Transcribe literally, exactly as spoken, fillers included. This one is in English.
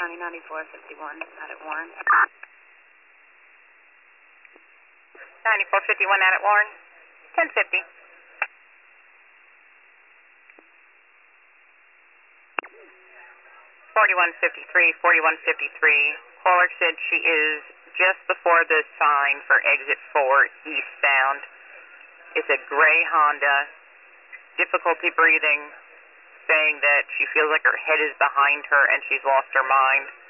County ninety-four fifty-one out at Warren. ninety-four fifty-one out at Warren. ten fifty. forty-one fifty-three, forty-one fifty-three. Caller said she is just before the sign for exit four eastbound. It's a gray Honda. Difficulty breathing, saying that she feels like her head is behind her and she's lost her mind.